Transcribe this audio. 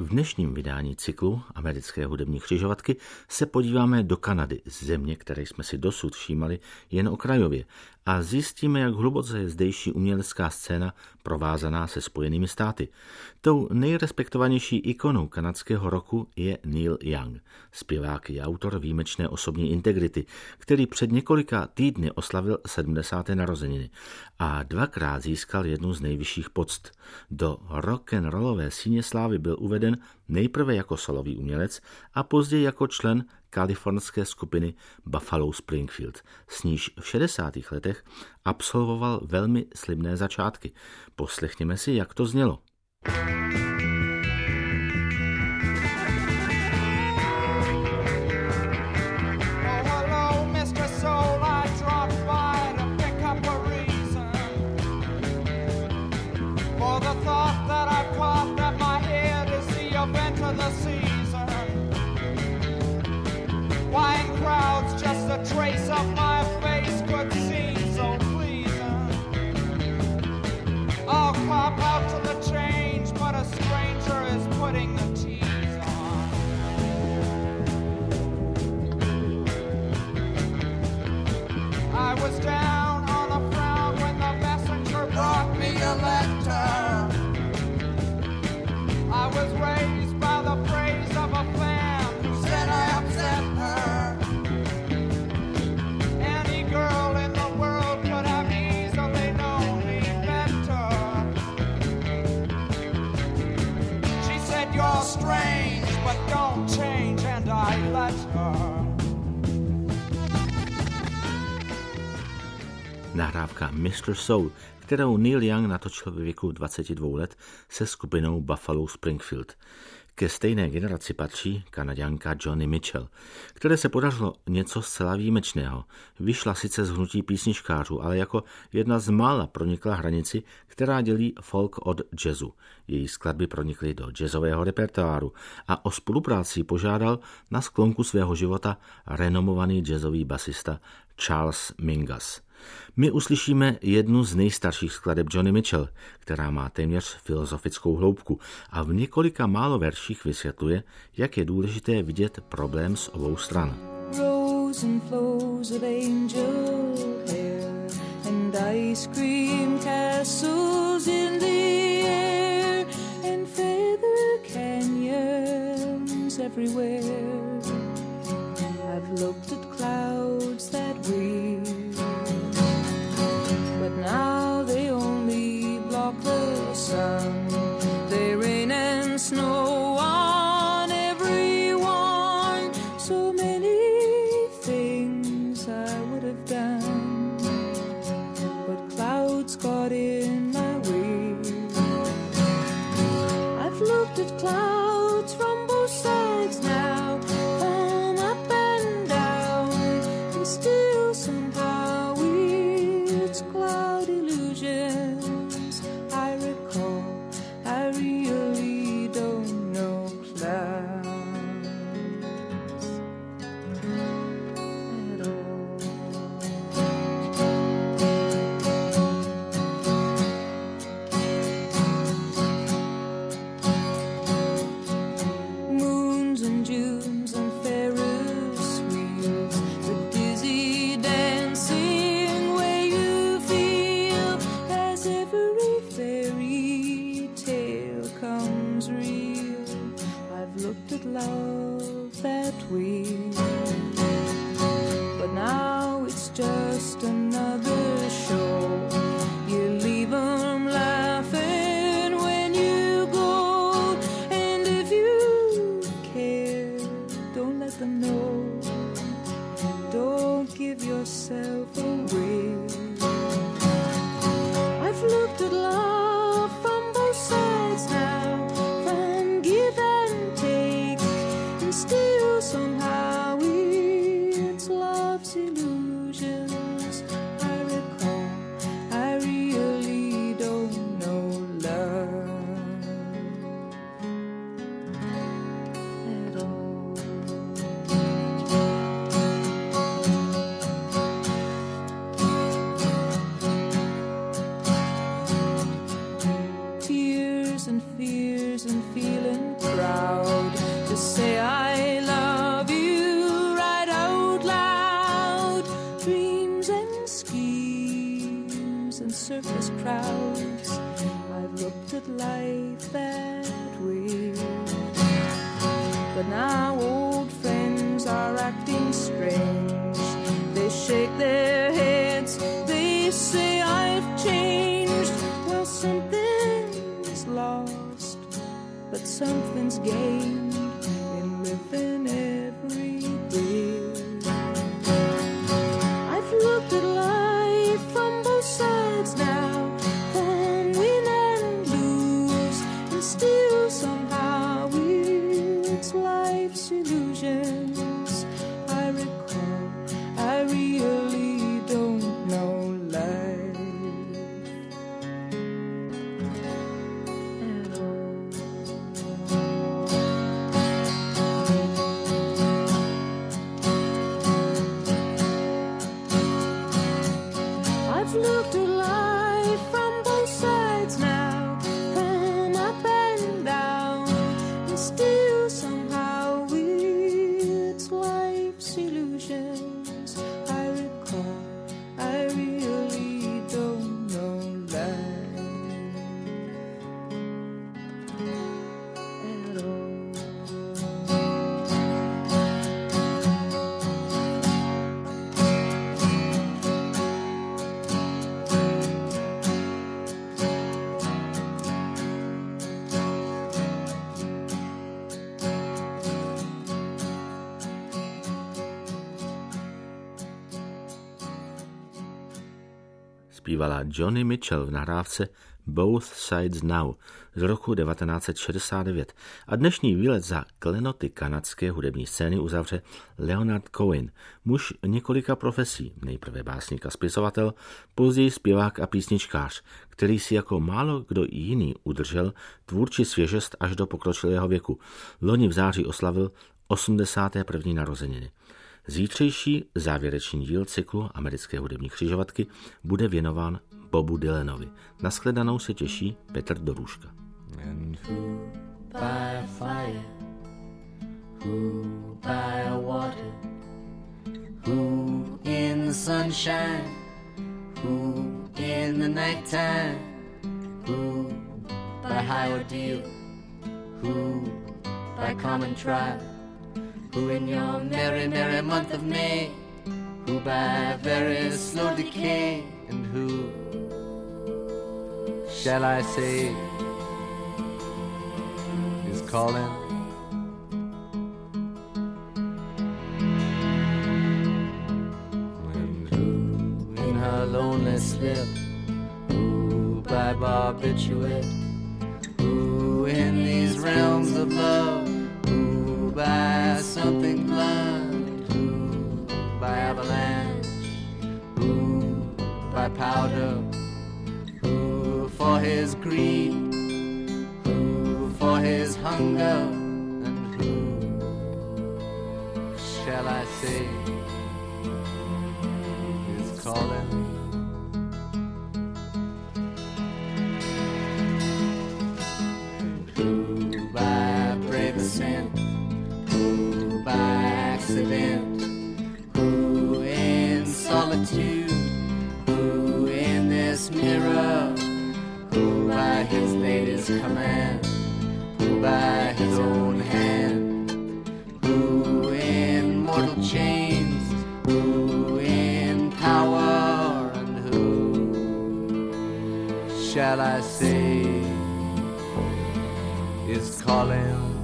V dnešním vydání cyklu Americké hudební křižovatky se podíváme do Kanady, země, které jsme si dosud všímali jen okrajově, a zjistíme, jak hluboce je zdejší umělecká scéna provázaná se Spojenými státy. Tou nejrespektovanější ikonou kanadského rocku je Neil Young, zpěvák i autor výjimečné osobní integrity, který před několika týdny oslavil 70. narozeniny a dvakrát získal jednu z nejvyšších poct. Do rock'n'rollové síně slávy byl uveden nejprve jako solový umělec a později jako člen kalifornské skupiny Buffalo Springfield, s níž v 60. letech absolvoval velmi slibné začátky. Poslechněme si, jak to znělo. Trace of my face could seem so pleasing. I'll cop out to the change, but a stranger is putting the tease on. I was down on the frown when the messenger brought me a letter. I was raised by the praise of a fan who said I upset her. Strange, but don't change, and I let her. Nahrávka Mr. Soul, kterou Neil Young natočil ve věku 22 let se skupinou Buffalo Springfield. Ke stejné generaci patří Kanaďanka Joni Mitchell, které se podařilo něco zcela výjimečného. Vyšla sice z hnutí písničkářů, ale jako jedna z mála pronikla hranici, která dělí folk od jazzu. Její skladby pronikly do jazzového repertoáru a o spolupráci požádal na sklonku svého života renomovaný jazzový basista Charles Mingus. My uslyšíme jednu z nejstarších skladeb Joni Mitchell, která má téměř filozofickou hloubku a v několika málo verších vysvětluje, jak je důležité vidět problém z obou stran. Rose and flows of angel hair and ice cream castles in the air and feather canyons everywhere. I've looked at clouds that way, but now they only block the sun. They rain and snow on everyone. So many things I would have done, but clouds got in my way. I've looked at clouds from both sides now, from up and down, and still somehow it's cloud illusions I recall. I really don't know clouds at all. Moons and Junes and Ferris wheels, the dizzy dancing way you feel as every fairy tale comes real. I've looked at love that way, but now it's just another show. You leave 'em laughing when you go, and if you care, don't let them know. Don't give yourself away. I've looked at love from both sides now, from give and take, and still somehow to say I love you right out loud. Dreams and schemes and circus crowds, I've looked at life that way. But now old friends are acting strange. They shake their heads, they say I've changed. Well, something's lost, but something's gained in living every day. I've looked at life from both sides now, from win and lose, and still somehow it's life's illusions I recall. I really don't know life at all. I've looked at life from both sides now, from up and down, and still somehow it's life's illusions I recall. I really don't know life at all. Zpívala Joni Mitchell v nahrávce Both Sides Now z roku 1969 a dnešní výlet za klenoty kanadské hudební scény uzavře Leonard Cohen, muž několika profesí, nejprve básník a spisovatel, později zpěvák a písničkář, který si jako málo kdo jiný udržel tvůrčí svěžest až do pokročilého věku. Loni v září oslavil 81. narozeniny. Zítřejší závěrečný díl cyklu Americké hudební křižovatky bude věnován Bobu Dylanovi. Nashledanou se těší Petr Dorůžka. And who by a fire, who by a water, who in the sunshine, who in the nighttime, who by high ordeal, who by common trial, who in your merry, merry month of May, who by very slow decay, and who shall I say is calling? And who in her lonely slip, who by barbiturate, who in these realms of love, who by something blind, who by avalanche, who by powder, who for his greed, who for his hunger, and who shall I say is calling? And who by brave ascent, who by accident, who in solitude, who in this mirror, who by his lady's command, who by his own hand, who in mortal chains, who in power, and who shall I say is calling?